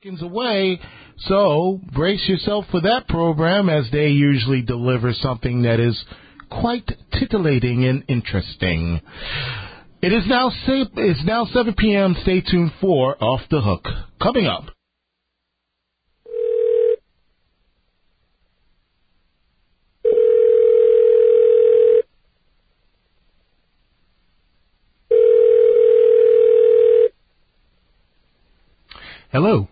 seconds away. So brace yourself for that program, as they usually deliver something that is quite titillating and interesting. It's now 7 p.m. Stay tuned for Off the Hook. Coming up. Hello.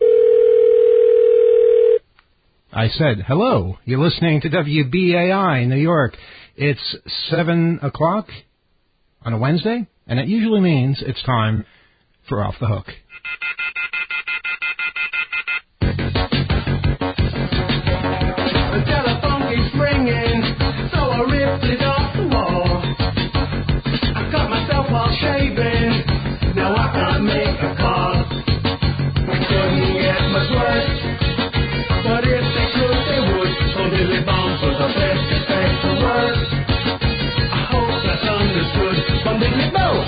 I said, hello. You're listening to WBAI New York. It's 7 o'clock on a Wednesday, and it usually means it's time for Off the Hook. The telephone keeps ringing, so I ripped it off the wall. I cut myself while shaving, now I can't make a call. Couldn't get much worse, but if they could, they would. So Billy Bones was the best to say the word. I hope that's understood from Billy Bones.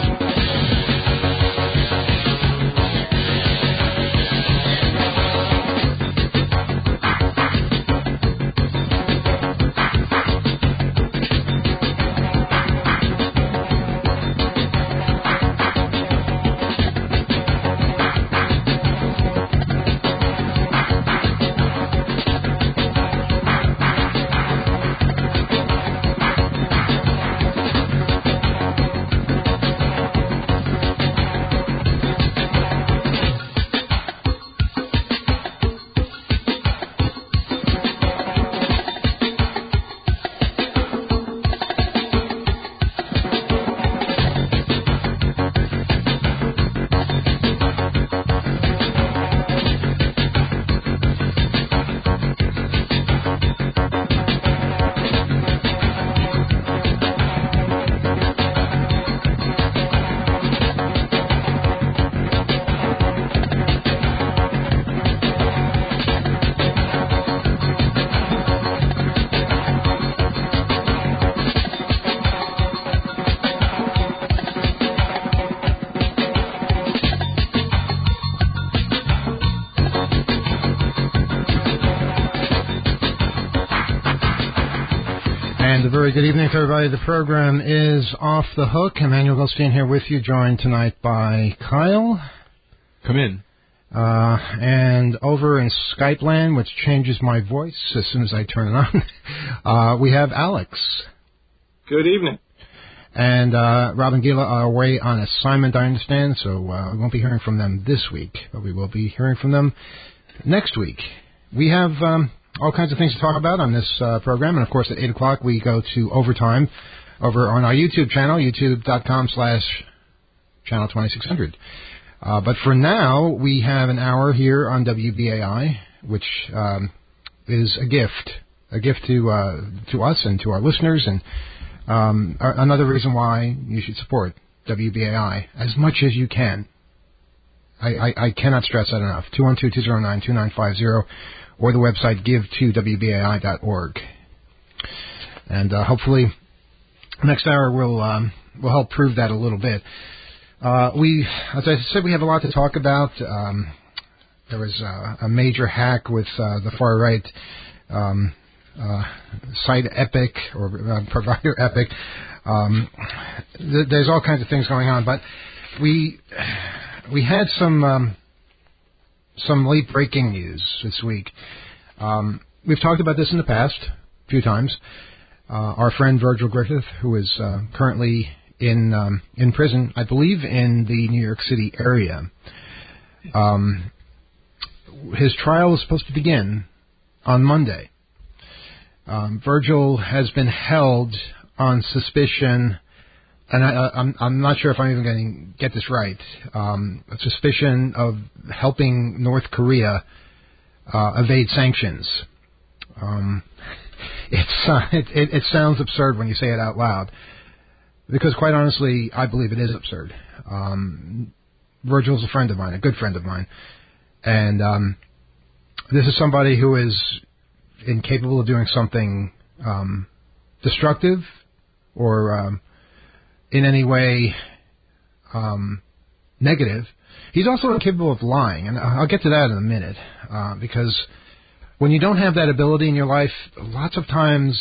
Very good evening to everybody. The program is Off the Hook. Emmanuel Goldstein here with you, joined tonight by Kyle. Come in. And over in Skype land, which changes my voice as soon as I turn it on, we have Alex. Good evening. And Rob and Gila are away on assignment, I understand, so we won't be hearing from them this week, but we will be hearing from them next week. We have all kinds of things to talk about on this program. And, of course, at 8 o'clock, we go to Overtime over on our YouTube channel, youtube.com/channel 2600. But for now, we have an hour here on WBAI, which is a gift to us and to our listeners, and another reason why you should support WBAI as much as you can. I cannot stress that enough. 212-209-2950. Or the website give2wbai.org. And hopefully next hour will help prove that a little bit. As I said, we have a lot to talk about. There was a major hack with the far right site Epic or provider Epic. There's all kinds of things going on, but we had some late breaking news this week. We've talked about this in the past a few times. Our friend Virgil Griffith, who is currently in prison, I believe in the New York City area. His trial is supposed to begin on Monday. Virgil has been held on suspicion, and I'm not sure if I'm even going to get this right, a suspicion of helping North Korea evade sanctions. It sounds absurd when you say it out loud, because quite honestly, I believe it is absurd. Virgil's a friend of mine, a good friend of mine, and this is somebody who is incapable of doing something destructive or in any way negative, he's also incapable of lying. And I'll get to that in a minute, because when you don't have that ability in your life, lots of times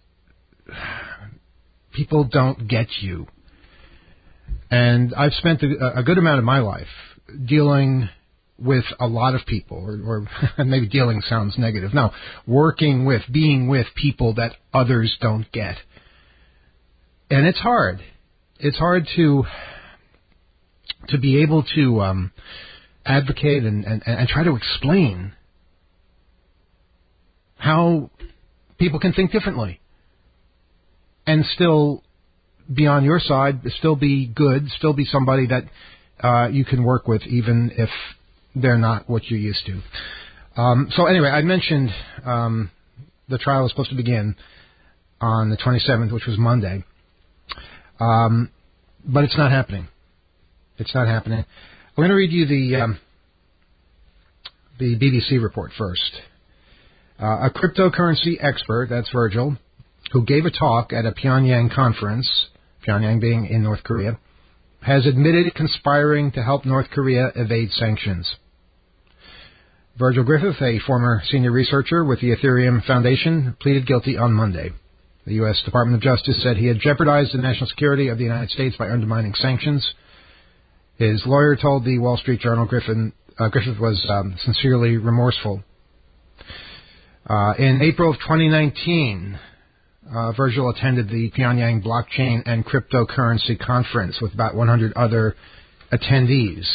people don't get you. And I've spent a good amount of my life dealing with a lot of people, or maybe dealing sounds negative. No, working with, being with people that others don't get. And it's hard. It's hard to be able to advocate and try to explain how people can think differently and still be on your side, still be good, still be somebody that you can work with, even if they're not what you're used to. So anyway, I mentioned the trial was supposed to begin on the 27th, which was Monday. But it's not happening. It's not happening. I'm going to read you the BBC report first. A cryptocurrency expert, that's Virgil, who gave a talk at a Pyongyang conference, Pyongyang being in North Korea, has admitted conspiring to help North Korea evade sanctions. Virgil Griffith, a former senior researcher with the Ethereum Foundation, pleaded guilty on Monday. The U.S. Department of Justice said he had jeopardized the national security of the United States by undermining sanctions. His lawyer told the Wall Street Journal Griffith was sincerely remorseful. In April of 2019, Virgil attended the Pyongyang Blockchain and Cryptocurrency Conference with about 100 other attendees.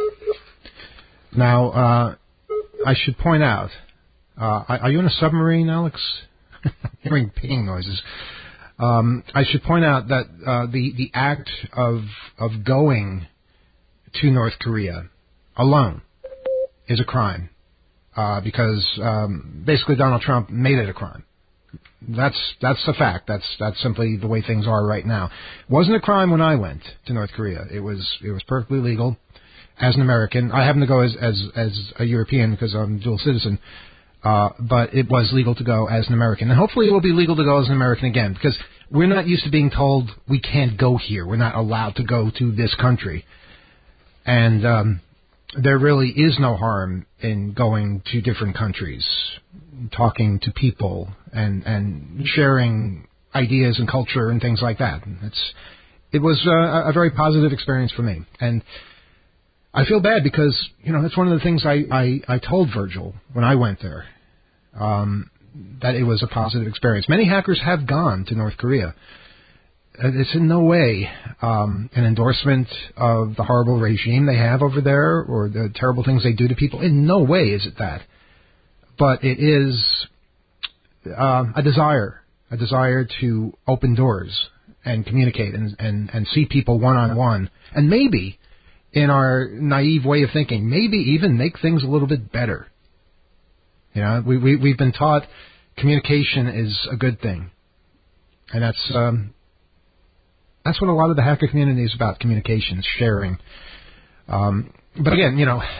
Now, I should point out, are you in a submarine, Alex? Hearing ping noises. I should point out that the act of going to North Korea alone is a crime, because basically Donald Trump made it a crime. That's a fact. That's simply the way things are right now. It wasn't a crime when I went to North Korea. It was perfectly legal as an American. I happen to go as a European because I'm dual citizen. But it was legal to go as an American. And hopefully it will be legal to go as an American again, because we're not used to being told we can't go here. We're not allowed to go to this country. And there really is no harm in going to different countries, talking to people, and sharing ideas and culture and things like that. It was a very positive experience for me. And I feel bad because, that's one of the things I told Virgil when I went there, that it was a positive experience. Many hackers have gone to North Korea. It's in no way an endorsement of the horrible regime they have over there or the terrible things they do to people. In no way is it that. But it is a desire to open doors and communicate and see people one-on-one. And maybe, in our naive way of thinking, maybe even make things a little bit better. We've been taught communication is a good thing. And that's what a lot of the hacker community is about, communications, sharing. But again,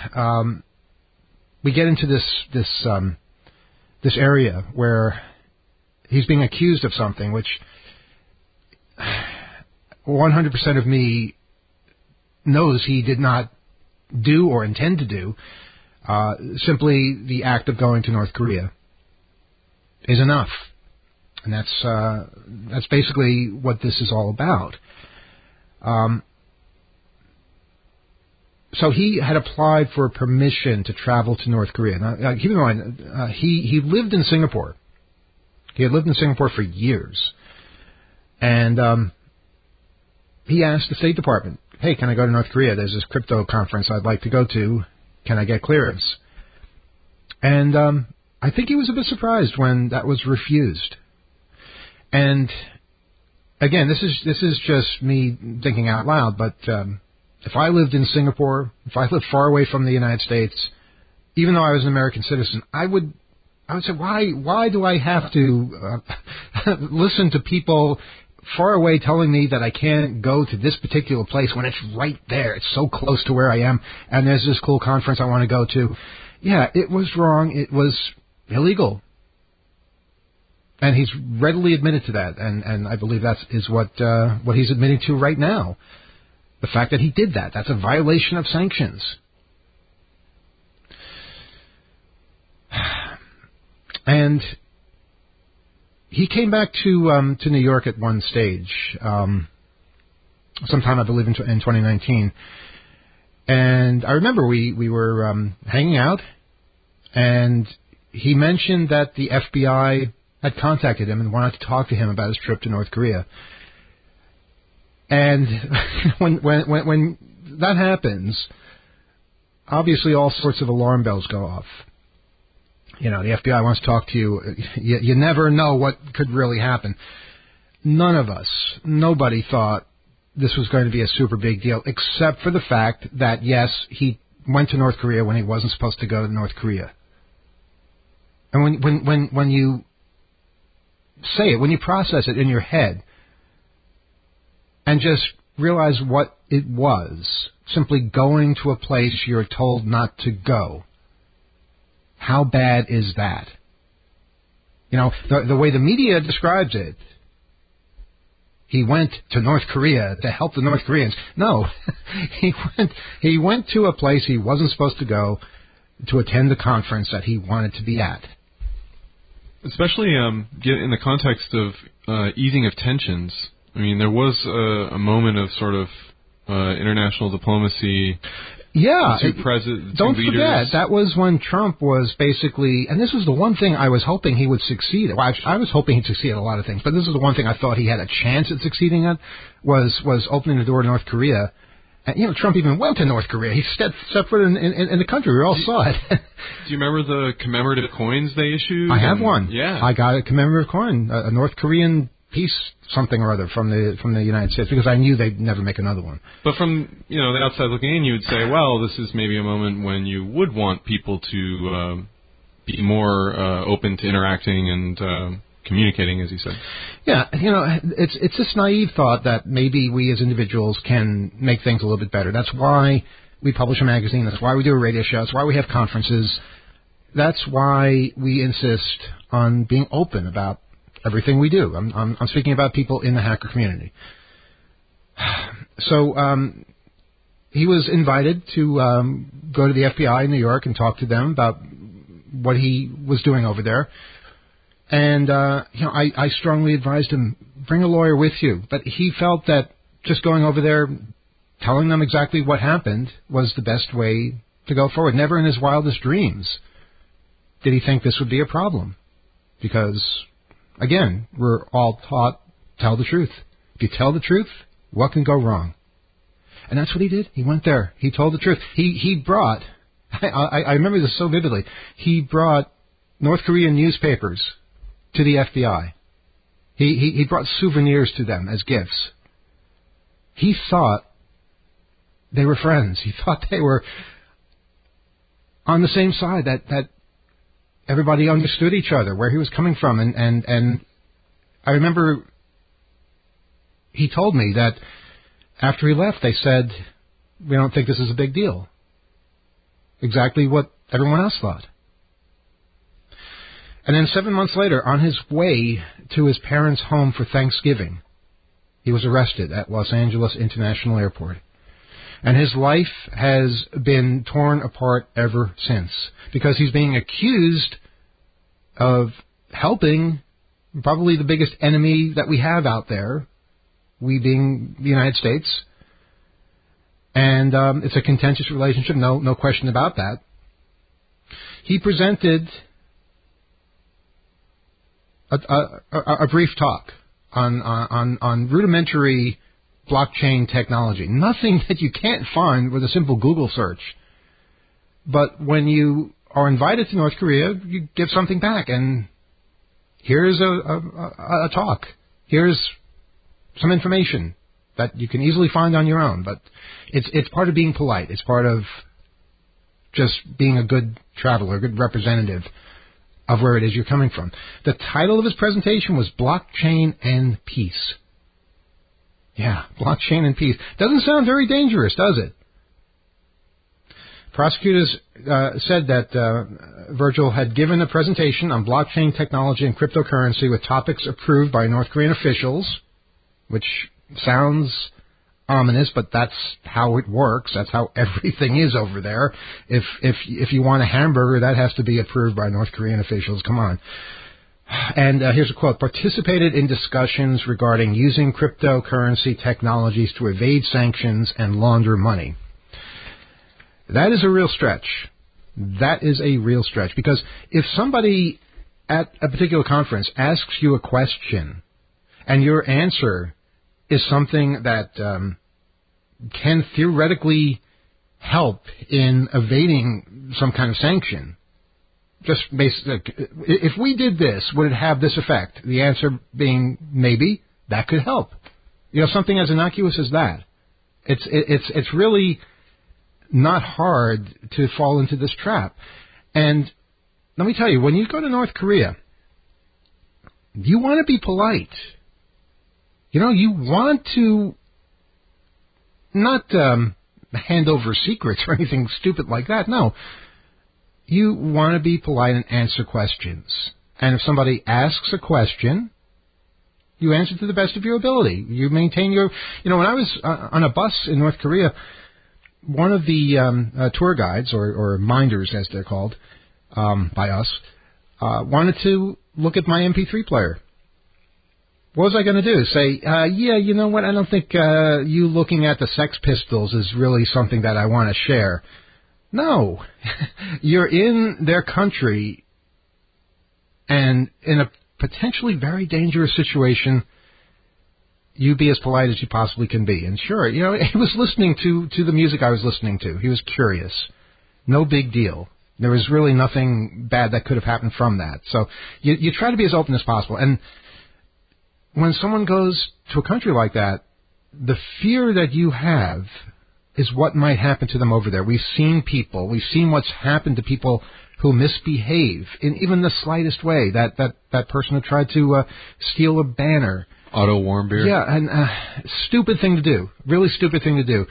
we get into this area where he's being accused of something which 100% of me knows he did not do or intend to do. Simply the act of going to North Korea is enough. And that's basically what this is all about. So he had applied for permission to travel to North Korea. Now, keep in mind, he lived in Singapore. He had lived in Singapore for years. And he asked the State Department, hey, can I go to North Korea? There's this crypto conference I'd like to go to. Can I get clearance? And I think he was a bit surprised when that was refused. And again, this is just me thinking out loud, but if I lived in Singapore, if I lived far away from the United States, even though I was an American citizen, I would say, why do I have to listen to people far away telling me that I can't go to this particular place when it's right there? It's so close to where I am, and there's this cool conference I want to go to. Yeah, it was wrong. It was illegal. And he's readily admitted to that, and I believe that is what he's admitting to right now. The fact that he did that, that's a violation of sanctions. And he came back to New York at one stage, sometime I believe in 2019. And I remember we were hanging out, and he mentioned that the FBI had contacted him and wanted to talk to him about his trip to North Korea. And when that happens, obviously all sorts of alarm bells go off. You know, the FBI wants to talk to you. You never know what could really happen. None of us, nobody thought this was going to be a super big deal, except for the fact that, yes, he went to North Korea when he wasn't supposed to go to North Korea. And when you say it, when you process it in your head, and just realize what it was, simply going to a place you're told not to go, how bad is that? You know, the way the media describes it, he went to North Korea to help the North Koreans. No, he went to a place he wasn't supposed to go to attend the conference that he wanted to be at. Especially in the context of easing of tensions. I mean, there was a moment of sort of international diplomacy. Yeah, don't forget, that was when Trump was basically, and this was the one thing I was hoping he would succeed at. Well, I was hoping he'd succeed at a lot of things, but this is the one thing I thought he had a chance at succeeding at, was opening the door to North Korea. And, you know, Trump even went to North Korea. He stepped foot in the country. We all saw it. Do you remember the commemorative coins they issued? I have one. Yeah. I got a commemorative coin, a North Korean peace something or other from the United States, because I knew they'd never make another one. But from the outside looking in, you would say, well, this is maybe a moment when you would want people to be more open to interacting and communicating, as you said. Yeah, it's this naive thought that maybe we as individuals can make things a little bit better. That's why we publish a magazine. That's why we do a radio show. That's why we have conferences. That's why we insist on being open about everything we do. I'm speaking about people in the hacker community. So he was invited to go to the FBI in New York and talk to them about what he was doing over there. And I strongly advised him, bring a lawyer with you. But he felt that just going over there, telling them exactly what happened was the best way to go forward. Never in his wildest dreams did he think this would be a problem. Because, again, we're all taught, tell the truth. If you tell the truth, what can go wrong? And that's what he did. He went there. He told the truth. He brought, I remember this so vividly, he brought North Korean newspapers to the FBI. He brought souvenirs to them as gifts. He thought they were friends. He thought they were on the same side, that everybody understood each other, where he was coming from. And I remember he told me that after he left, they said, we don't think this is a big deal. Exactly what everyone else thought. And then 7 months later, on his way to his parents' home for Thanksgiving, he was arrested at Los Angeles International Airport. And his life has been torn apart ever since, because he's being accused of helping probably the biggest enemy that we have out there, we being the United States. And it's a contentious relationship, no question about that. He presented a brief talk on rudimentary blockchain technology. Nothing that you can't find with a simple Google search. But when you are invited to North Korea, you give something back. And here's a talk. Here's some information that you can easily find on your own. But it's part of being polite. It's part of just being a good traveler, a good representative of where it is you're coming from. The title of his presentation was Blockchain and Peace. Yeah, blockchain and peace. Doesn't sound very dangerous, does it? Prosecutors said that Virgil had given a presentation on blockchain technology and cryptocurrency with topics approved by North Korean officials, which sounds ominous, but that's how it works. That's how everything is over there. If you want a hamburger, that has to be approved by North Korean officials. Come on. And here's a quote: participated in discussions regarding using cryptocurrency technologies to evade sanctions and launder money. That is a real stretch. That is a real stretch, because if somebody at a particular conference asks you a question and your answer is something that can theoretically help in evading some kind of sanction, just if we did this, would it have this effect? The answer being maybe, that could help. Something as innocuous as that. It's really not hard to fall into this trap. And let me tell you, when you go to North Korea, you want to be polite. You want to not hand over secrets or anything stupid like that. No. You want to be polite and answer questions. And if somebody asks a question, you answer to the best of your ability. You maintain your... when I was on a bus in North Korea, one of the tour guides, or minders as they're called by us, wanted to look at my MP3 player. What was I going to do? Say, yeah, you know what, I don't think you looking at the Sex Pistols is really something that I want to share. No. You're in their country and in a potentially very dangerous situation. You be as polite as you possibly can be. And sure, he was listening to the music I was listening to. He was curious. No big deal. There was really nothing bad that could have happened from that. So you try to be as open as possible. And when someone goes to a country like that, the fear that you have is what might happen to them over there. We've seen what's happened to people who misbehave in even the slightest way. That person who tried to steal a banner. Otto Warmbier. Yeah, and stupid thing to do. Really stupid thing to do.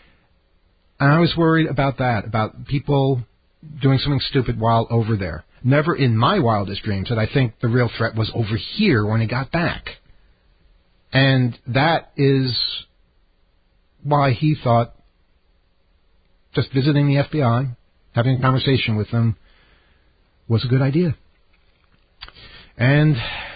And I was worried about that, about people doing something stupid while over there. Never in my wildest dreams did I think the real threat was over here when he got back. And that is why he thought just visiting the FBI, having a conversation with them, was a good idea. And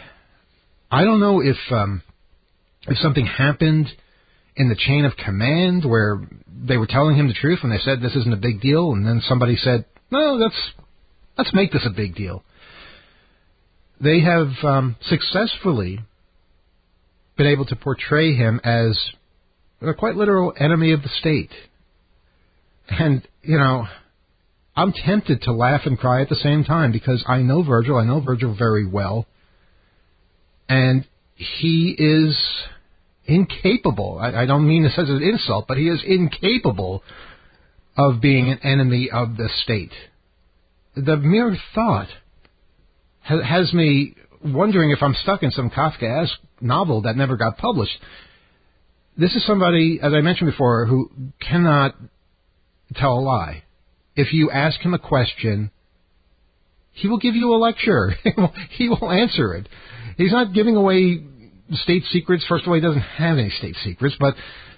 I don't know if something happened in the chain of command where they were telling him the truth and they said this isn't a big deal, and then somebody said, no, let's make this a big deal. They have successfully been able to portray him as a quite literal enemy of the state. And, I'm tempted to laugh and cry at the same time because I know Virgil very well. And he is incapable. I don't mean this as an insult, but he is incapable of being an enemy of the state. The mere thought has me wondering if I'm stuck in some Kafkaesque novel that never got published. This is somebody, as I mentioned before, who cannot tell a lie. If you ask him a question, he will give you a lecture. He will answer it. He's not giving away state secrets. First of all, he doesn't have any state secrets, but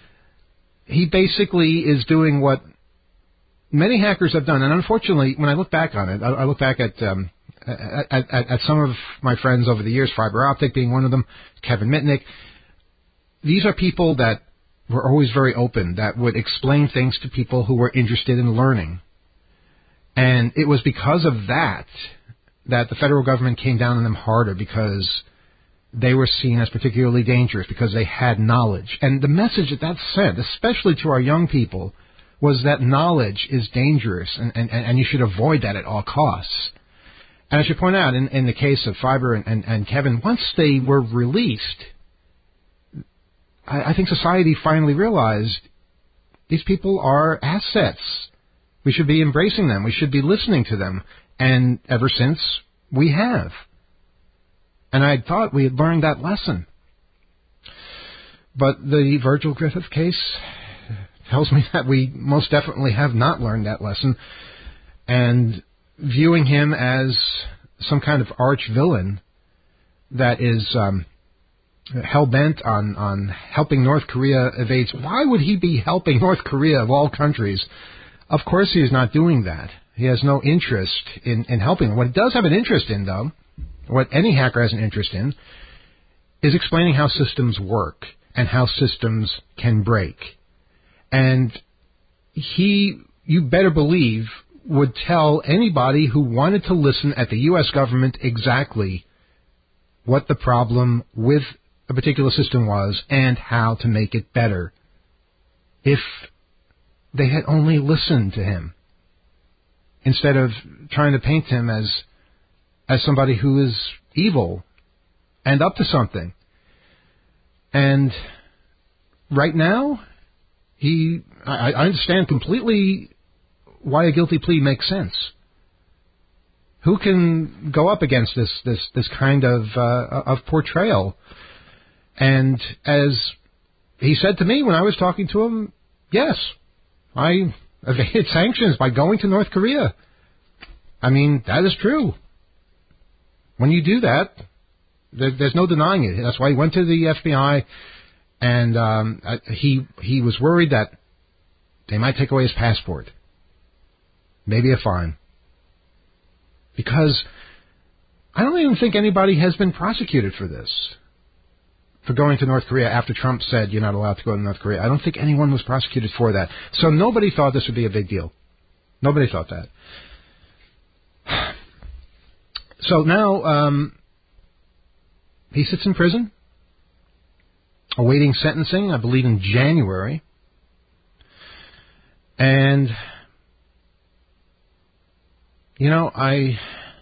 he basically is doing what many hackers have done. And unfortunately, when I look back on it, I look back at some of my friends over the years, Fiber Optic being one of them, Kevin Mitnick. These are people that were always very open, that would explain things to people who were interested in learning. And it was because of that the federal government came down on them harder, because they were seen as particularly dangerous, because they had knowledge. And the message that sent, especially to our young people, was that knowledge is dangerous, and you should avoid that at all costs. And I should point out, in the case of Fiber and Kevin, once they were released, I think society finally realized these people are assets. We should be embracing them. We should be listening to them. And ever since, we have. And I thought we had learned that lesson. But the Virgil Griffith case tells me that we most definitely have not learned that lesson. And viewing him as some kind of arch villain that is hell-bent on helping North Korea evade. Why would he be helping North Korea of all countries? Of course he is not doing that. He has no interest in helping. What he does have an interest in, though, what any hacker has an interest in, is explaining how systems work and how systems can break. And he, you better believe, would tell anybody who wanted to listen at the U.S. government exactly what the problem with a particular system was and how to make it better if they had only listened to him, instead of trying to paint him as somebody who is evil and up to something. And right now, I understand completely why a guilty plea makes sense. Who can go up against this kind of portrayal? And as he said to me when I was talking to him, yes, I evaded sanctions by going to North Korea. I mean, that is true. When you do that, there's no denying it. That's why he went to the FBI, and he was worried that they might take away his passport, maybe a fine. Because I don't even think anybody has been prosecuted for this, for going to North Korea after Trump said you're not allowed to go to North Korea. I don't think anyone was prosecuted for that. So nobody thought this would be a big deal. Nobody thought that. So now he sits in prison, awaiting sentencing, I believe in January. And, you know, I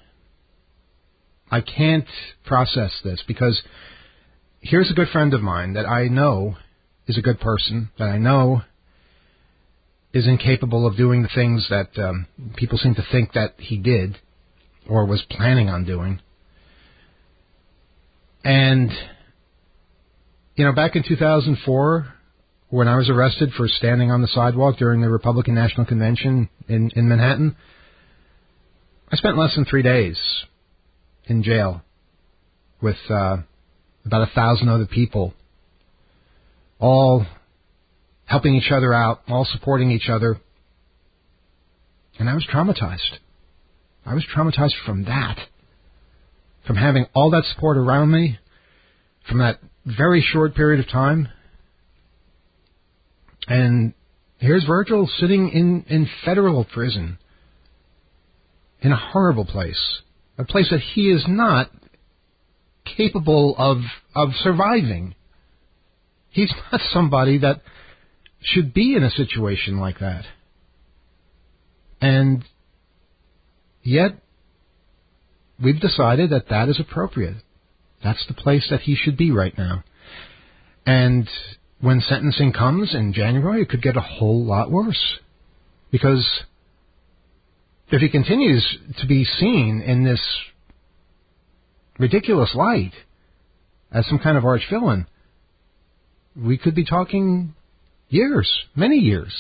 can't process this, because here's a good friend of mine that I know is a good person, that I know is incapable of doing the things that people seem to think that he did or was planning on doing. And, you know, back in 2004, when I was arrested for standing on the sidewalk during the Republican National Convention in Manhattan, I spent less than 3 days in jail with about 1,000 other people, all helping each other out, all supporting each other. And I was traumatized. I was traumatized from that, from having all that support around me, from that very short period of time. And here's Virgil sitting in federal prison, in a horrible place, a place that he is not capable of surviving. He's not somebody that should be in a situation like that. And yet, we've decided that that is appropriate. That's the place that he should be right now. And when sentencing comes in January, it could get a whole lot worse. Because if he continues to be seen in this ridiculous light as some kind of arch villain, we could be talking years, many years.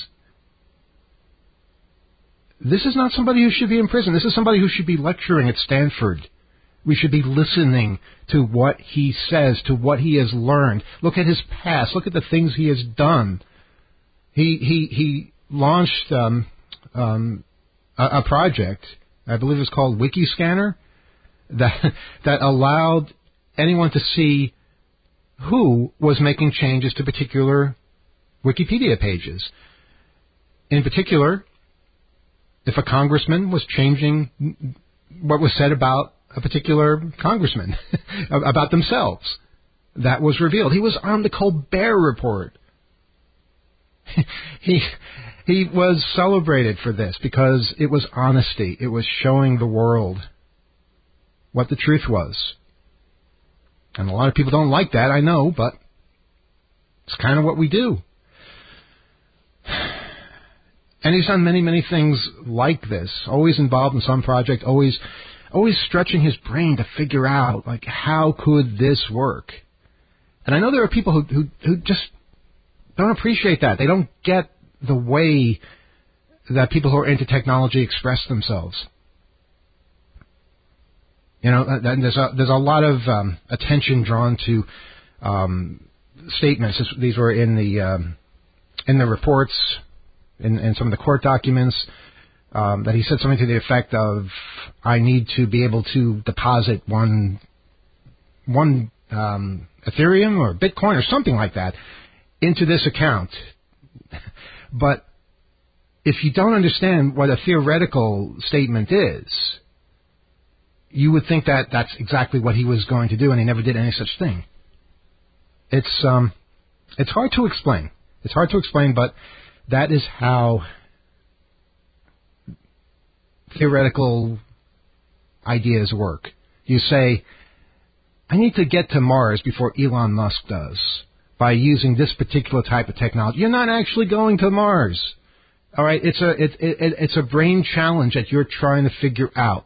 This is not somebody who should be in prison. This is somebody who should be lecturing at Stanford. We should be listening to what he says, to what he has learned. Look at his past. Look at the things he has done. He launched a project, I believe it was called Wikiscanner, that allowed anyone to see who was making changes to particular Wikipedia pages. In particular, if a congressman was changing what was said about a particular congressman, about themselves, that was revealed. He was on the Colbert Report. He was celebrated for this because it was honesty. It was showing the world what the truth was. And a lot of people don't like that, I know, but it's kind of what we do. And he's done many, many things like this, always involved in some project, always stretching his brain to figure out, like, how could this work? And I know there are people who just don't appreciate that. They don't get the way that people who are into technology express themselves. You know, there's a lot of attention drawn to statements. These were in the reports, in some of the court documents, that he said something to the effect of, "I need to be able to deposit one Ethereum or Bitcoin or something like that into this account." But if you don't understand what a theoretical statement is, you would think that that's exactly what he was going to do, and he never did any such thing. It's hard to explain. It's hard to explain, but that is how theoretical ideas work. You say, "I need to get to Mars before Elon Musk does by using this particular type of technology." You're not actually going to Mars. All right, it's a brain challenge that you're trying to figure out,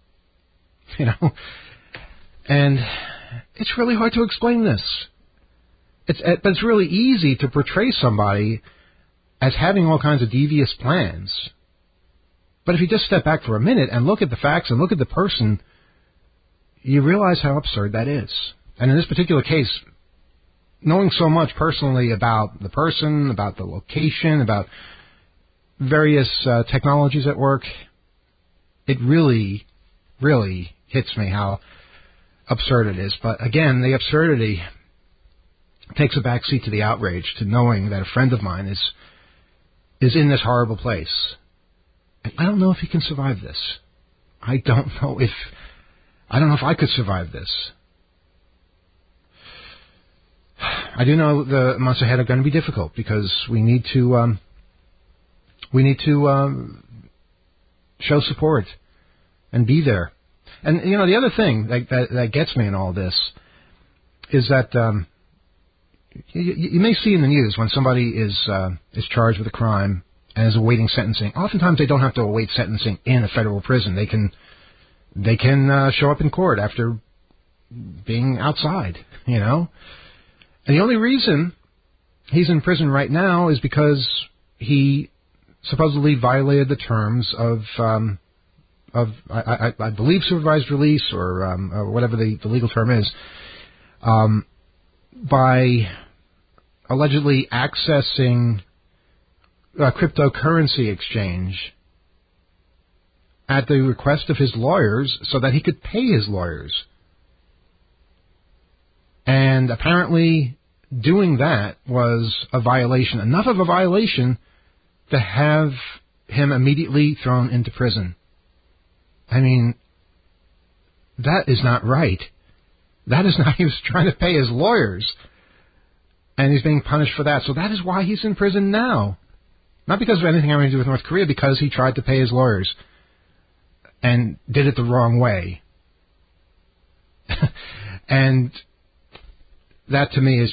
and it's really hard to explain this. But it's really easy to portray somebody as having all kinds of devious plans. But if you just step back for a minute and look at the facts and look at the person, you realize how absurd that is. And in this particular case, knowing so much personally about the person, about the location, about various technologies at work, it really, really hits me how absurd it is. But again, the absurdity takes a backseat to the outrage, to knowing that a friend of mine is in this horrible place. And I don't know if he can survive this. I don't know if I could survive this. I do know the months ahead are going to be difficult because we need to show support and be there. And the other thing that gets me in all this is that you may see in the news when somebody is charged with a crime and is awaiting sentencing. Oftentimes they don't have to await sentencing in a federal prison. They can show up in court after being outside, And the only reason he's in prison right now is because he supposedly violated the terms of I believe supervised release or whatever the legal term is, by allegedly accessing a cryptocurrency exchange at the request of his lawyers so that he could pay his lawyers. And apparently doing that was a violation, enough of a violation to have him immediately thrown into prison. I mean, that is not right. That is not, he was trying to pay his lawyers, and he's being punished for that. So that is why he's in prison now. Not because of anything having to do with North Korea, because he tried to pay his lawyers and did it the wrong way. And that to me is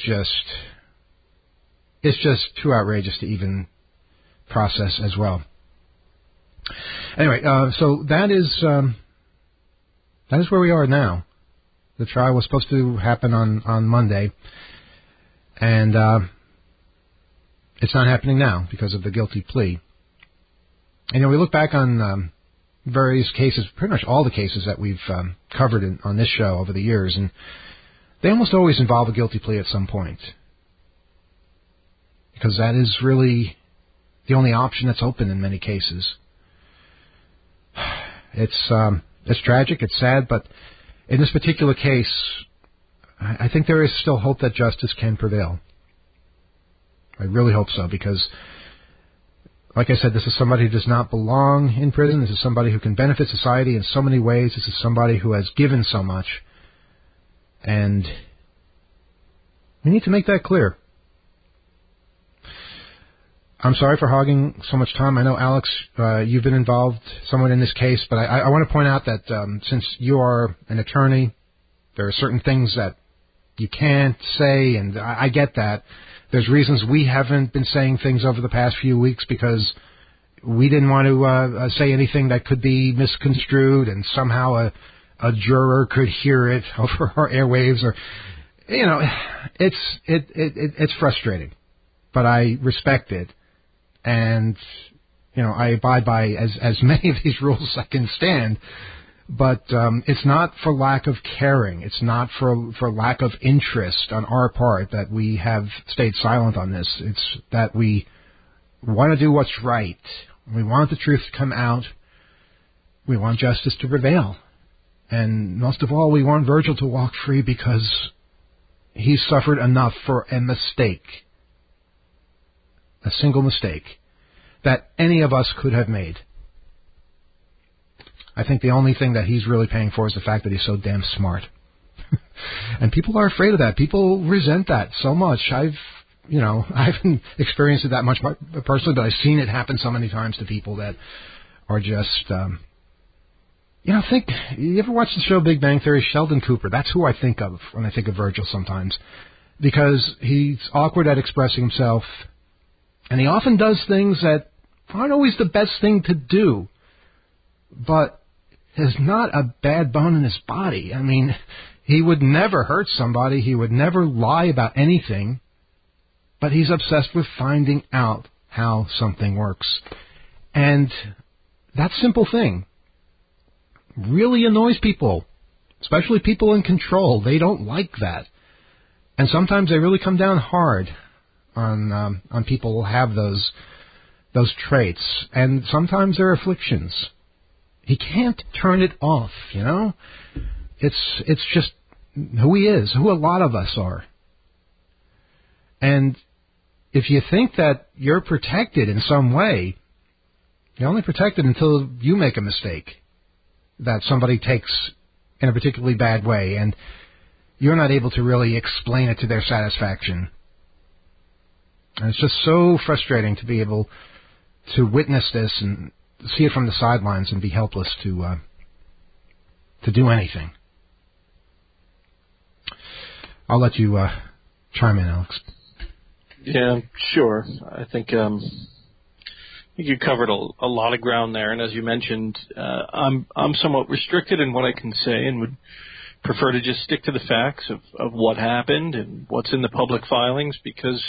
it's just too outrageous to even process as well. Anyway, so that is where we are now. The trial was supposed to happen on Monday, and it's not happening now because of the guilty plea. And we look back on various cases, pretty much all the cases that we've covered on this show over the years, and they almost always involve a guilty plea at some point, because that is really the only option that's open in many cases. It's tragic, it's sad, but in this particular case, I think there is still hope that justice can prevail. I really hope so, because, like I said, this is somebody who does not belong in prison. This is somebody who can benefit society in so many ways. This is somebody who has given so much. And we need to make that clear. I'm sorry for hogging so much time. I know, Alex, you've been involved somewhat in this case, but I want to point out that since you are an attorney, there are certain things that you can't say, and I get that. There's reasons we haven't been saying things over the past few weeks because we didn't want to say anything that could be misconstrued and somehow a juror could hear it over our airwaves, or it's frustrating, but I respect it, and I abide by as many of these rules as I can stand. But it's not for lack of caring. It's not for lack of interest on our part that we have stayed silent on this. It's that we want to do what's right. We want the truth to come out. We want justice to prevail. And most of all, we want Virgil to walk free because he's suffered enough for a mistake. A single mistake that any of us could have made. I think the only thing that he's really paying for is the fact that he's so damn smart. And people are afraid of that. People resent that so much. I haven't experienced it that much personally, but I've seen it happen so many times to people that are just, you ever watch the show Big Bang Theory? Sheldon Cooper, that's who I think of when I think of Virgil sometimes. Because he's awkward at expressing himself, and he often does things that aren't always the best thing to do, but has not a bad bone in his body. I mean, he would never hurt somebody. He would never lie about anything. But he's obsessed with finding out how something works. And that simple thing really annoys people, especially people in control. They don't like that. And sometimes they really come down hard on people who have those traits. And sometimes they're afflictions. He can't turn it off, you know? It's just who he is, who a lot of us are. And if you think that you're protected in some way, you're only protected until you make a mistake that somebody takes in a particularly bad way, and you're not able to really explain it to their satisfaction. And it's just so frustrating to be able to witness this and see it from the sidelines and be helpless to do anything. I'll let you chime in, Alex. Yeah, sure. I think you covered a lot of ground there, and as you mentioned, I'm somewhat restricted in what I can say, and would prefer to just stick to the facts of what happened and what's in the public filings, because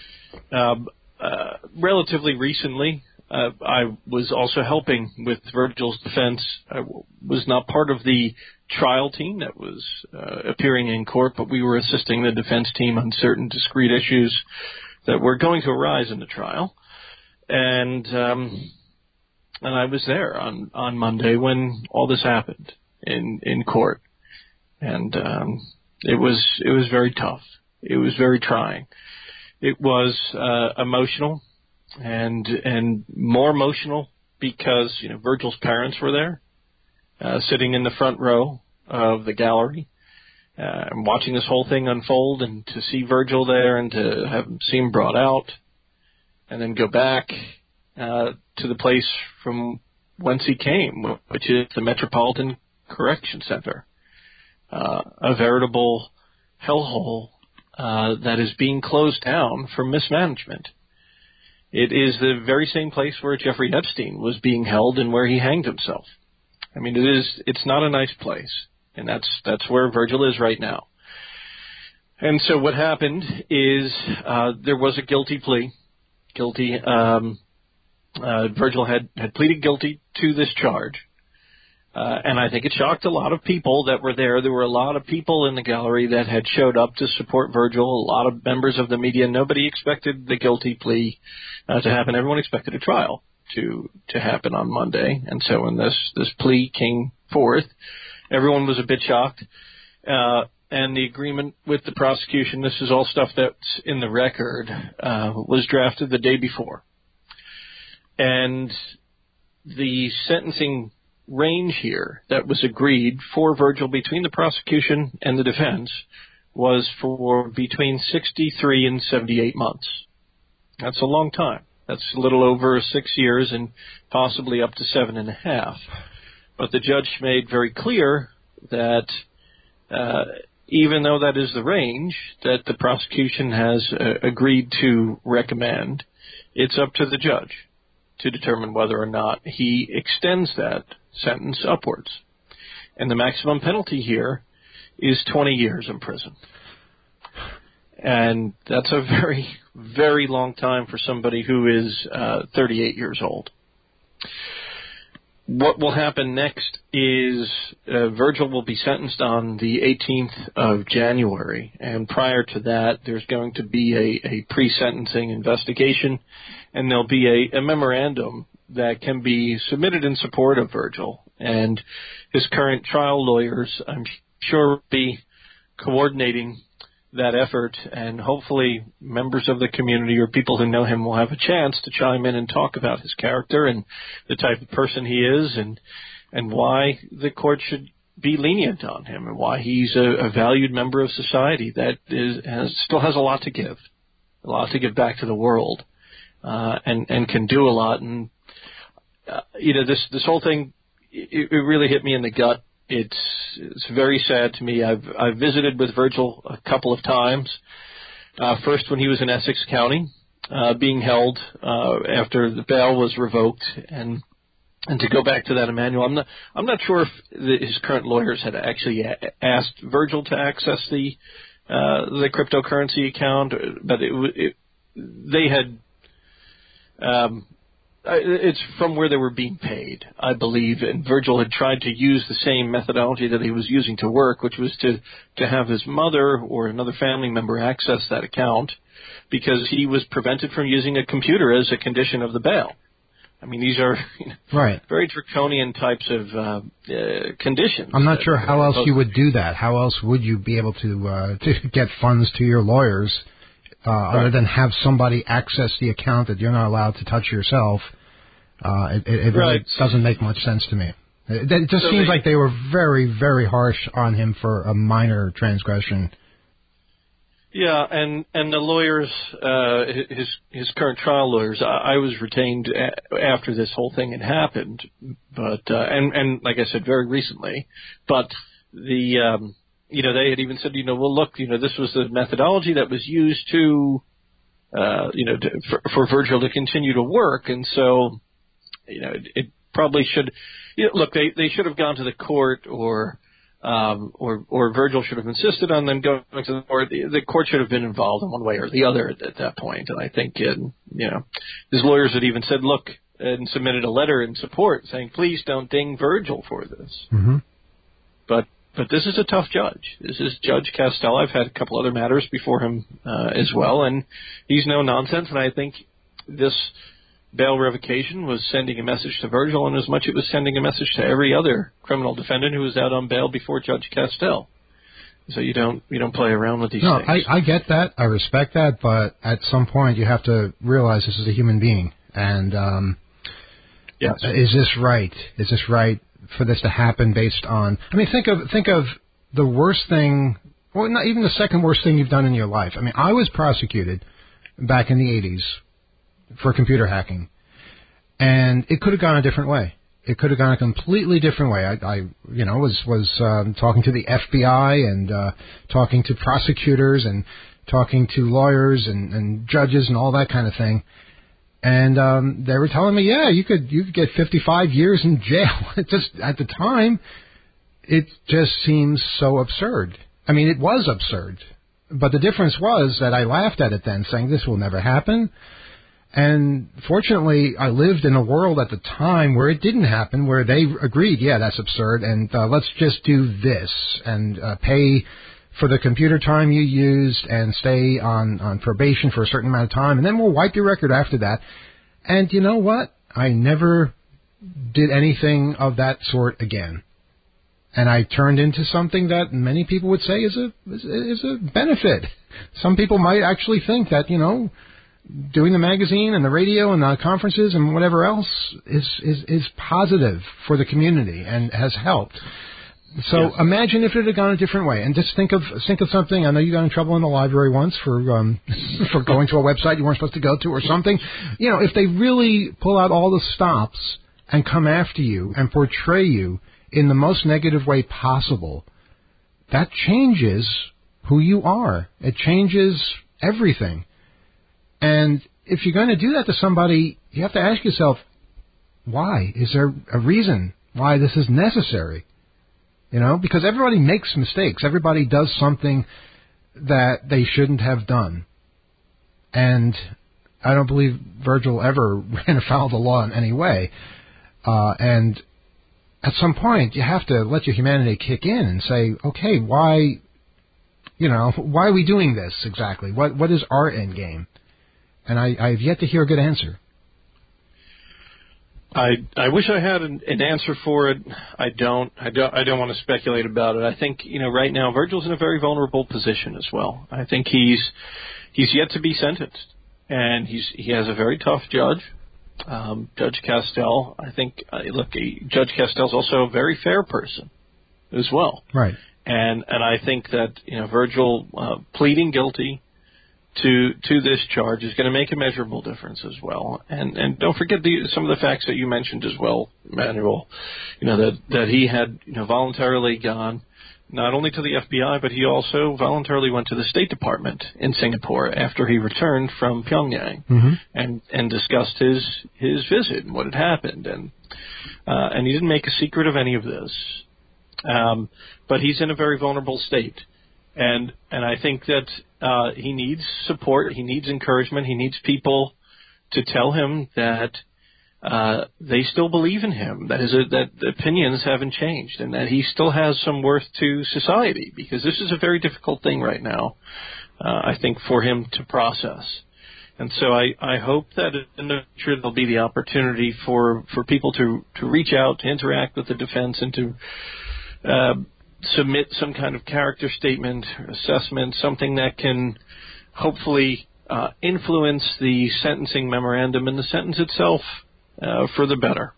relatively recently, I was also helping with Virgil's defense. I was not part of the trial team that was appearing in court, but we were assisting the defense team on certain discrete issues that were going to arise in the trial. And I was there on Monday when all this happened in court. And it was very tough. It was very trying. It was emotional. And more emotional because, Virgil's parents were there, sitting in the front row of the gallery, and watching this whole thing unfold, and to see Virgil there and to have him see him brought out and then go back to the place from whence he came, which is the Metropolitan Correction Center, a veritable hellhole that is being closed down for mismanagement. It is the very same place where Jeffrey Epstein was being held and where he hanged himself. I mean, it's not a nice place, and that's where Virgil is right now. And so what happened is there was a guilty plea. Virgil had pleaded guilty to this charge. And I think it shocked a lot of people that were there. There were a lot of people in the gallery that had showed up to support Virgil, a lot of members of the media. Nobody expected the guilty plea to happen. Everyone expected a trial to happen on Monday. And so when this plea came forth, everyone was a bit shocked. And the agreement with the prosecution, this is all stuff that's in the record, was drafted the day before. And the sentencing range here that was agreed for Virgil between the prosecution and the defense was for between 63 and 78 months. That's a long time. That's a little over 6 years and possibly up to 7.5. But the judge made very clear that even though that is the range that the prosecution has agreed to recommend, it's up to the judge to determine whether or not he extends that sentence upwards. And the maximum penalty here is 20 years in prison. And that's a very, very long time for somebody who is 38 years old. what will happen next is Virgil will be sentenced on the 18th of January, and prior to that, there's going to be a pre-sentencing investigation, and there'll be a memorandum that can be submitted in support of Virgil. And his current trial lawyers, I'm sure, will be coordinating that effort, and hopefully members of the community or people who know him will have a chance to chime in and talk about his character and the type of person he is, and why the court should be lenient on him, and why he's a valued member of society that still has a lot to give back to the world, and can do a lot. And this whole thing, it really hit me in the gut. It's very sad to me. I've visited with Virgil a couple of times. First, when he was in Essex County, being held after the bail was revoked, and to go back to that, Emmanuel, I'm not sure if his current lawyers had actually asked Virgil to access the cryptocurrency account, but they had. It's from where they were being paid, I believe, and Virgil had tried to use the same methodology that he was using to work, which was to have his mother or another family member access that account, because he was prevented from using a computer as a condition of the bail. I mean, these are right. very draconian types of conditions. I'm not sure how else you would do that. How else would you be able to get funds to your lawyers other than have somebody access the account that you're not allowed to touch yourself? It really doesn't make much sense to me. It just seems like they were very, very harsh on him for a minor transgression. Yeah, and the lawyers, his current trial lawyers, I was retained after this whole thing had happened, but and like I said, very recently. But the they had even said, well, look, this was the methodology that was used to, for Virgil to continue to work, and so, it probably should. Look, they should have gone to the court, or Virgil should have insisted on them going to the court. The court should have been involved in one way or the other at that point. And I think, his lawyers had even said, look, and submitted a letter in support saying, please don't ding Virgil for this. Mm-hmm. But this is a tough judge. This is Judge Castell. I've had a couple other matters before him as well, and he's no nonsense. And I think this bail revocation was sending a message to Virgil, and as much it was sending a message to every other criminal defendant who was out on bail before Judge Castell. So you don't play around with these things. No, I get that. I respect that, but at some point you have to realize this is a human being, and yes. Is this right? Is this right for this to happen based on? I mean, think of the worst thing. Well, not even the second worst thing you've done in your life. I mean, I was prosecuted back in the 80s for computer hacking, and it could have gone a different way. It could have gone a completely different way. I was talking to the FBI and talking to prosecutors and talking to lawyers and judges and all that kind of thing, and they were telling me, yeah, you could get 55 years in jail. It just, at the time, it just seems so absurd. I mean, it was absurd, but the difference was that I laughed at it then, saying this will never happen. And fortunately, I lived in a world at the time where it didn't happen, where they agreed, yeah, that's absurd, and let's just do this and pay for the computer time you used and stay on probation for a certain amount of time, and then we'll wipe your record after that. And you know what? I never did anything of that sort again. And I turned into something that many people would say is a benefit. Some people might actually think that, doing the magazine and the radio and the conferences and whatever else is positive for the community and has helped. So yes. Imagine if it had gone a different way, and just think of something. I know you got in trouble in the library once for for going to a website you weren't supposed to go to or something. If they really pull out all the stops and come after you and portray you in the most negative way possible, that changes who you are. It changes everything. And if you're going to do that to somebody, you have to ask yourself, why? Is there a reason why this is necessary? Because everybody makes mistakes. Everybody does something that they shouldn't have done. And I don't believe Virgil ever ran afoul of the law in any way. And at some point you have to let your humanity kick in and say, okay, why are we doing this exactly? What is our end game? And I've yet to hear a good answer. I wish I had an answer for it. I don't want to speculate about it. I think, right now Virgil's in a very vulnerable position as well. I think he's yet to be sentenced, and he has a very tough judge, Judge Castell. I think, Judge Castell's also a very fair person as well. Right. And I think that, Virgil pleading guilty to this charge is going to make a measurable difference as well. And don't forget some of the facts that you mentioned as well, Manuel, that he had voluntarily gone not only to the FBI, but he also voluntarily went to the State Department in Singapore after he returned from Pyongyang, and discussed his visit and what had happened. And he didn't make a secret of any of this. But he's in a very vulnerable state. And I think that he needs support, he needs encouragement, he needs people to tell him that they still believe in him, that the opinions haven't changed, and that he still has some worth to society, because this is a very difficult thing right now, I think, for him to process. And so I hope that in the future there'll be the opportunity for people to reach out, to interact with the defense, and to submit some kind of character statement or assessment, something that can hopefully influence the sentencing memorandum and the sentence itself for the better.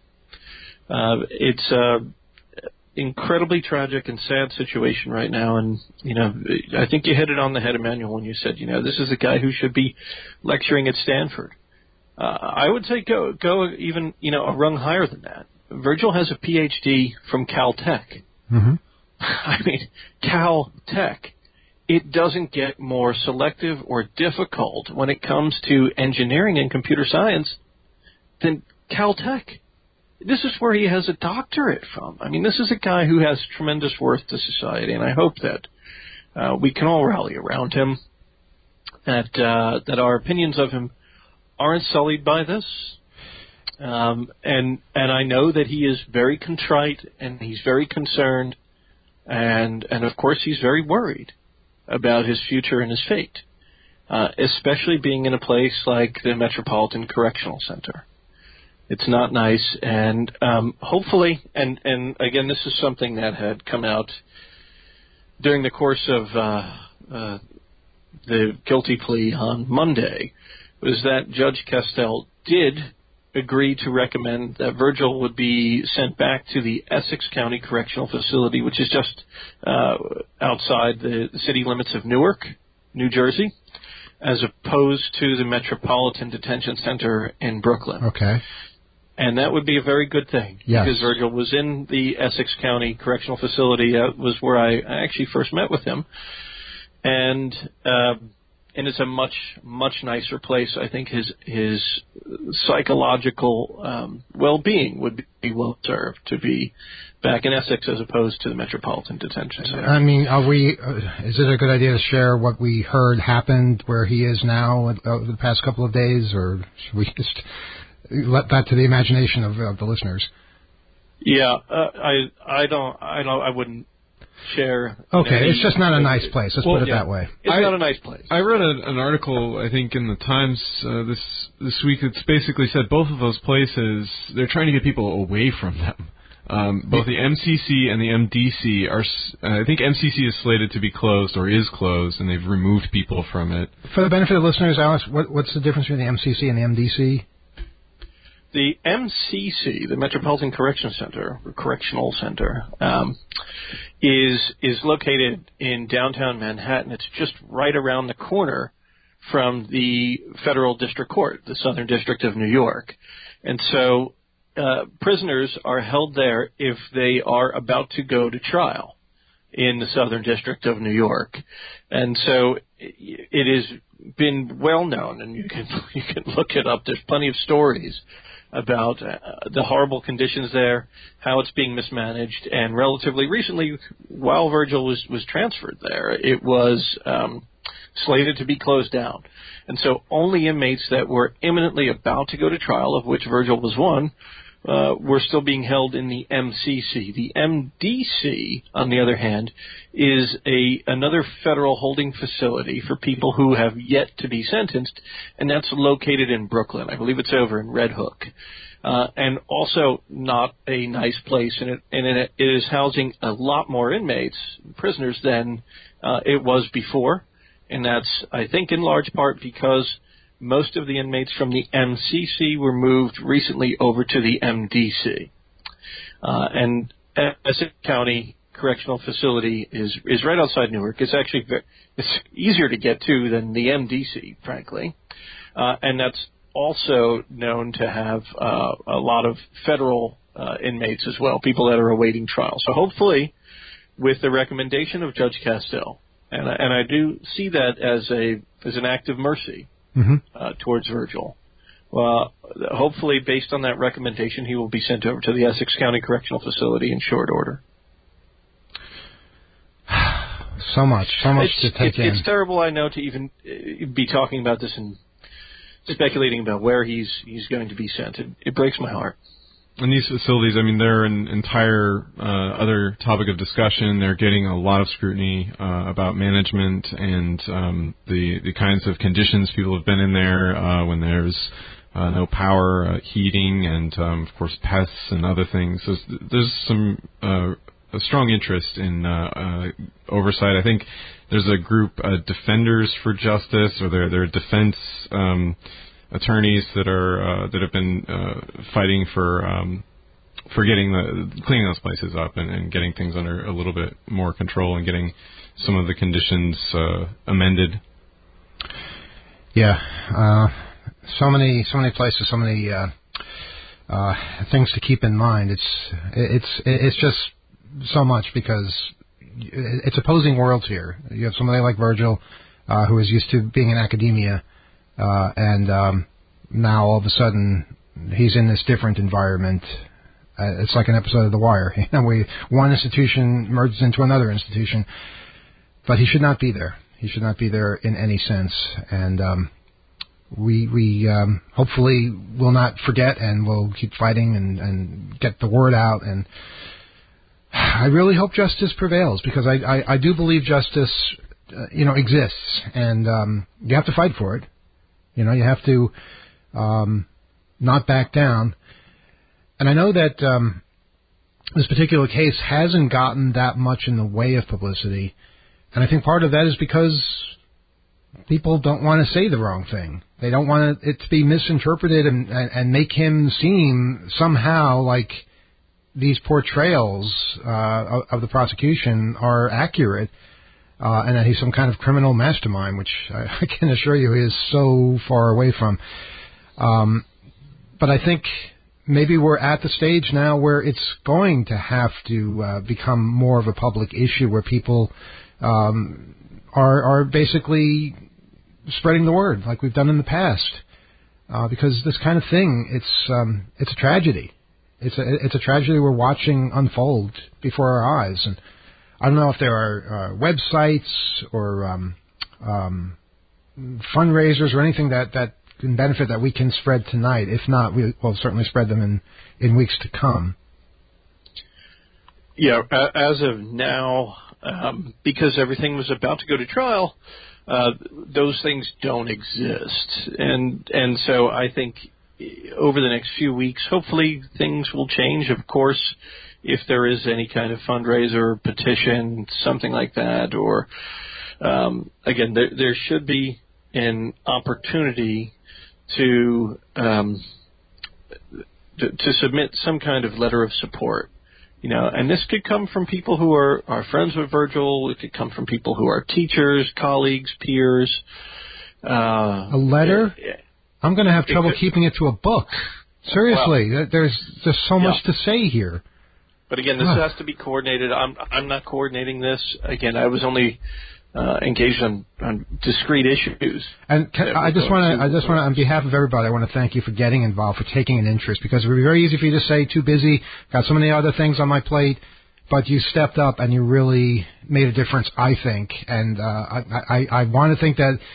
It's an incredibly tragic and sad situation right now, and I think you hit it on the head, Emmanuel, when you said this is a guy who should be lecturing at Stanford. I would say go even a rung higher than that. Virgil has a PhD from Caltech. Mm-hmm. I mean, Caltech. It doesn't get more selective or difficult when it comes to engineering and computer science than Caltech. This is where he has a doctorate from. I mean, this is a guy who has tremendous worth to society, and I hope that we can all rally around him, that our opinions of him aren't sullied by this. And I know that he is very contrite, and he's very concerned, and of course he's very worried about his future and his fate, especially being in a place like the Metropolitan Correctional Center. It's not nice, and hopefully, and again, this is something that had come out during the course of the guilty plea on Monday, was that Judge Castell did agree to recommend that Virgil would be sent back to the Essex County Correctional Facility, which is just outside the city limits of Newark, New Jersey, as opposed to the Metropolitan Detention Center in Brooklyn. Okay. And that would be a very good thing, yes, because Virgil was in the Essex County Correctional Facility. That was where I actually first met with him. And it's a much, much nicer place. I think his psychological well-being would be well served to be back in Essex as opposed to the Metropolitan Detention Center. I mean, is it a good idea to share what we heard happened where he is now the past couple of days, or should we just let that to the imagination of the listeners? Yeah, I wouldn't share. Okay, it's just not a nice place. Let's put it that way. It's not a nice place. I read an article, I think, in the Times this week. It's basically said both of those places, they're trying to get people away from them. Both the MCC and the MDC are. I think MCC is slated to be closed or is closed, and they've removed people from it. For the benefit of listeners, Alice, what's the difference between the MCC and the MDC? The MCC, the Metropolitan Correctional Center, is located in downtown Manhattan. It's just right around the corner from the Federal District Court, the Southern District of New York. And so prisoners are held there if they are about to go to trial in the Southern District of New York. And so it has been well known, and you can look it up. There's plenty of stories about the horrible conditions there, how it's being mismanaged, and relatively recently, while Virgil was transferred there, it was slated to be closed down. And so only inmates that were imminently about to go to trial, of which Virgil was one, were still being held in the MCC. The MDC, on the other hand, is another federal holding facility for people who have yet to be sentenced, and that's located in Brooklyn. I believe it's over in Red Hook. And also not a nice place, and it is housing a lot more inmates, prisoners, than it was before. And that's, I think, in large part because most of the inmates from the MCC were moved recently over to the MDC. And Essex County Correctional Facility is right outside Newark. It's actually it's easier to get to than the MDC, frankly. And that's also known to have a lot of federal inmates as well, people that are awaiting trial. So hopefully, with the recommendation of Judge Castell, and I do see that as an act of mercy towards Virgil. Hopefully, based on that recommendation, he will be sent over to the Essex County Correctional Facility in short order. So much to take in. It's terrible, I know, to even be talking about this and speculating about where he's going to be sent. It breaks my heart. And these facilities, I mean, they're an entire other topic of discussion. They're getting a lot of scrutiny about management and the kinds of conditions people have been in there when there's no power, heating, and, of course, pests and other things. So there's some a strong interest in oversight. I think there's a group, Defenders for Justice, or they're defense attorneys that have been fighting for cleaning those places up and getting things under a little bit more control and getting some of the conditions amended. Yeah, so many places, so many things to keep in mind. It's just so much because it's opposing worlds here. You have somebody like Virgil, who is used to being in academia, and now all of a sudden he's in this different environment. It's like an episode of The Wire. One institution merges into another institution, but he should not be there. He should not be there in any sense. And we hopefully will not forget, and we'll keep fighting and get the word out. And I really hope justice prevails, because I do believe justice, exists, and you have to fight for it. You have to not back down. And I know that this particular case hasn't gotten that much in the way of publicity, and I think part of that is because people don't want to say the wrong thing. They don't want it to be misinterpreted and make him seem somehow like these portrayals of the prosecution are accurate, and that he's some kind of criminal mastermind, which I can assure you he is so far away from. But I think maybe we're at the stage now where it's going to have to become more of a public issue, where people are basically spreading the word like we've done in the past, because this kind of thing, it's a tragedy. It's a tragedy we're watching unfold before our eyes. And I don't know if there are websites or fundraisers or anything that can benefit that we can spread tonight. If not, we will certainly spread them in weeks to come. Yeah, as of now, because everything was about to go to trial, those things don't exist. And so I think over the next few weeks, hopefully things will change. Of course, if there is any kind of fundraiser, petition, something like that, or again, there should be an opportunity to submit some kind of letter of support. And this could come from people who are friends with Virgil. It could come from people who are teachers, colleagues, peers. A letter? I'm going to have trouble keeping it to a book. Seriously, there's just so much to say here. But again, this has to be coordinated. I'm not coordinating this. Again, I was only engaged on discrete issues. And I just want to, on behalf of everybody, I want to thank you for getting involved, for taking an interest, because it would be very easy for you to say, too busy, got so many other things on my plate, but you stepped up and you really made a difference, I think. And I want to think that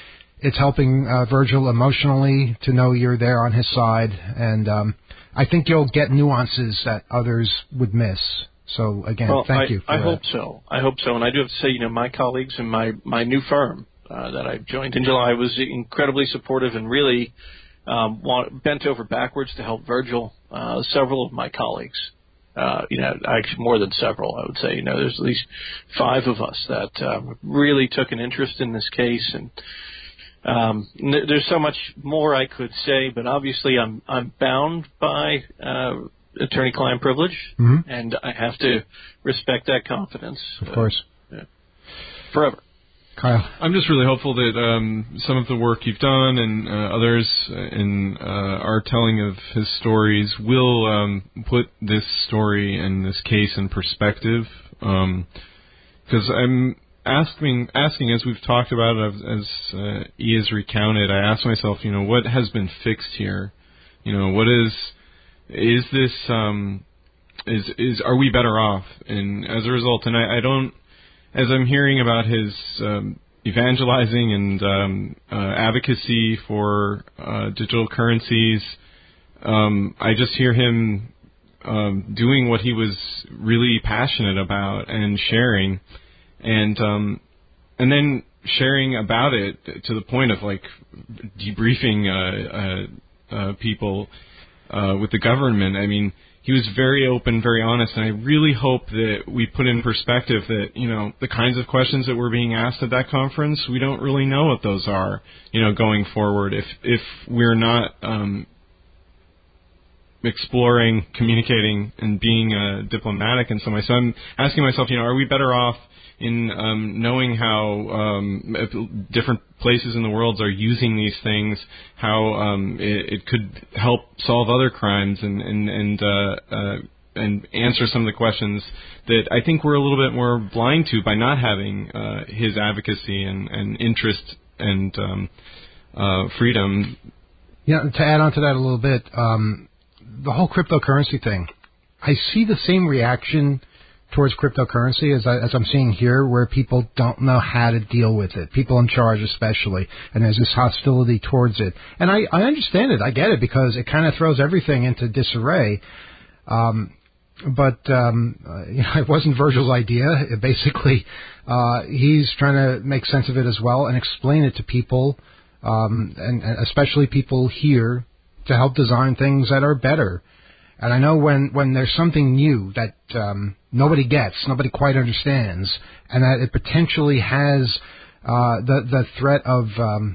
it's helping Virgil emotionally to know you're there on his side, and I think you'll get nuances that others would miss. So again, thank you. I hope so. I hope so. And I do have to say, my colleagues and my new firm that I've joined in July was incredibly supportive and really bent over backwards to help Virgil. Several of my colleagues, actually more than several, I would say. There's at least 5 of us that really took an interest in this case, and there's so much more I could say, but obviously I'm bound by attorney-client privilege, and I have to respect that confidence. Of course. Forever. Kyle? I'm just really hopeful that some of the work you've done and others in our telling of his stories will put this story and this case in perspective. Because I'm asking as we've talked about it, as E has recounted, I asked myself, what has been fixed here? What is this? Are we better off? And as a result, and I don't. As I'm hearing about his evangelizing and advocacy for digital currencies, I just hear him doing what he was really passionate about and sharing, and then sharing about it to the point of debriefing people with the government. I mean, he was very open, very honest, and I really hope that we put in perspective that, the kinds of questions that were being asked at that conference, we don't really know what those are, going forward. If we're not exploring, communicating, and being diplomatic in some way. So I'm asking myself, are we better off in knowing how different places in the world are using these things, how it could help solve other crimes and answer some of the questions that I think we're a little bit more blind to by not having his advocacy and interest and freedom. Yeah, to add on to that a little bit, the whole cryptocurrency thing, I see the same reaction towards cryptocurrency as I'm seeing here, where people don't know how to deal with it, people in charge especially, and there's this hostility towards it. And I understand it, I get it, because it kind of throws everything into disarray. But it wasn't Virgil's idea. Basically, he's trying to make sense of it as well and explain it to people, and especially people here, to help design things that are better. And I know when there's something new that nobody gets, nobody quite understands, and that it potentially has the threat of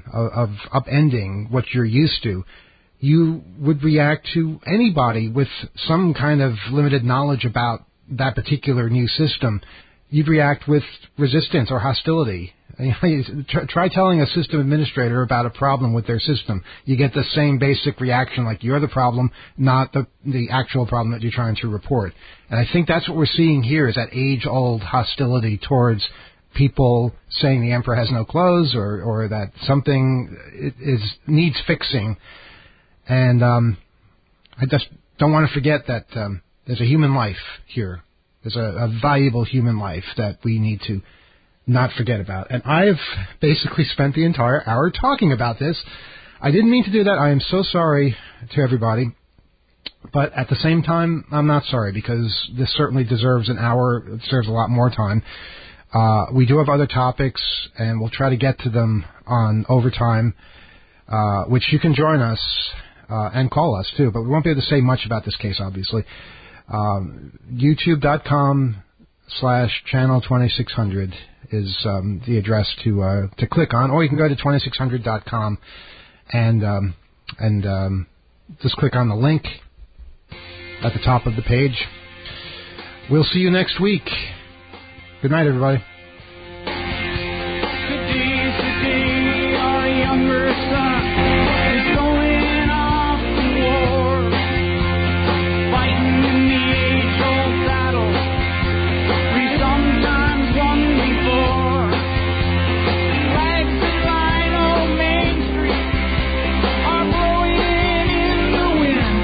upending what you're used to, you would react to anybody with some kind of limited knowledge about that particular new system. You'd react with resistance or hostility. Try telling a system administrator about a problem with their system. You get the same basic reaction, like you're the problem, not the actual problem that you're trying to report. And I think that's what we're seeing here, is that age-old hostility towards people saying the emperor has no clothes, or that something needs fixing. And I just don't want to forget that there's a human life here. There's a valuable human life that we need to not forget about. And I've basically spent the entire hour talking about this. I didn't mean to do that. I am so sorry to everybody. But at the same time, I'm not sorry, because this certainly deserves an hour. It deserves a lot more time. We do have other topics, and we'll try to get to them on overtime, which you can join us and call us, too. But we won't be able to say much about this case, obviously. YouTube.com/channel 2600 is the address to click on, or you can go to 2600.com and just click on the link at the top of the page. We'll see you next week. Good night, everybody. Today, our younger son is going off to war, fighting in the age-old battle we sometimes won before. Flags that line old Main Street are blowing in the wind.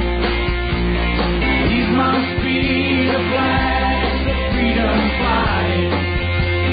These must be the flags that freedom flies.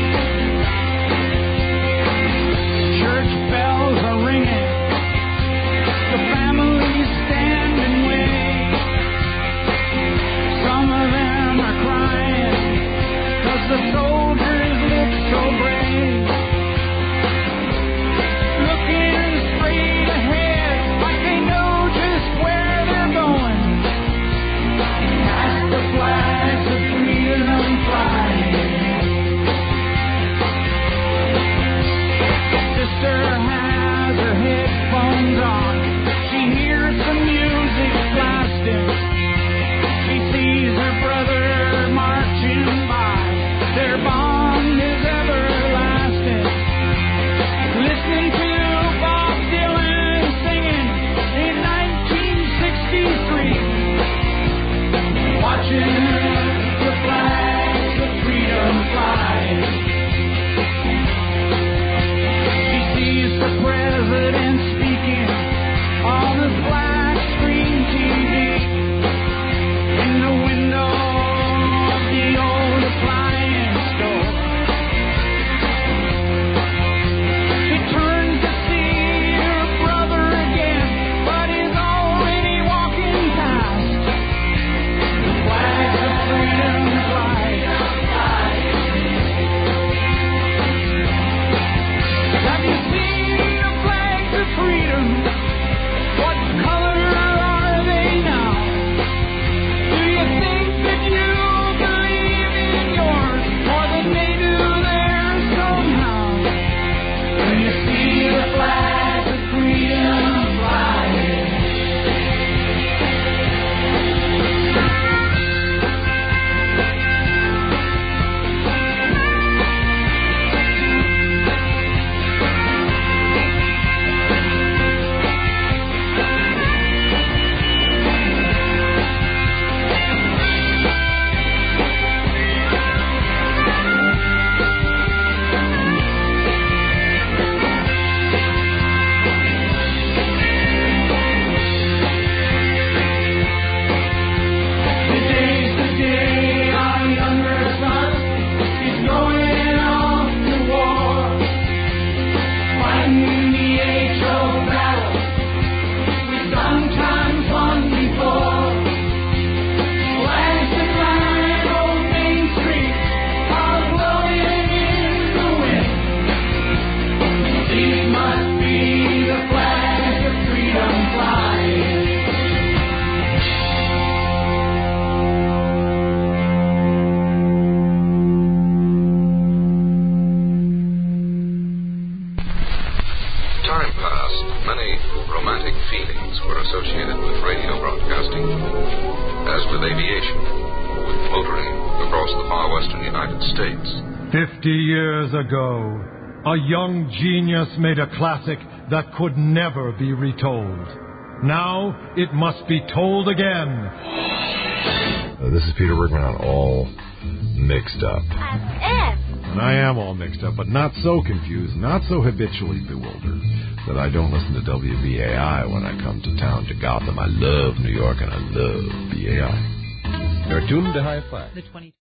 romantic feelings were associated with radio broadcasting, as with aviation, or with motoring across the far western United States. 50 years ago, a young genius made a classic that could never be retold. Now it must be told again. This is Peter Bergman on All Mixed Up. And I am all mixed up, but not so confused, not so habitually bewildered that I don't listen to WBAI when I come to town to Gotham. I love New York and I love BAI. You're tuned to High Five.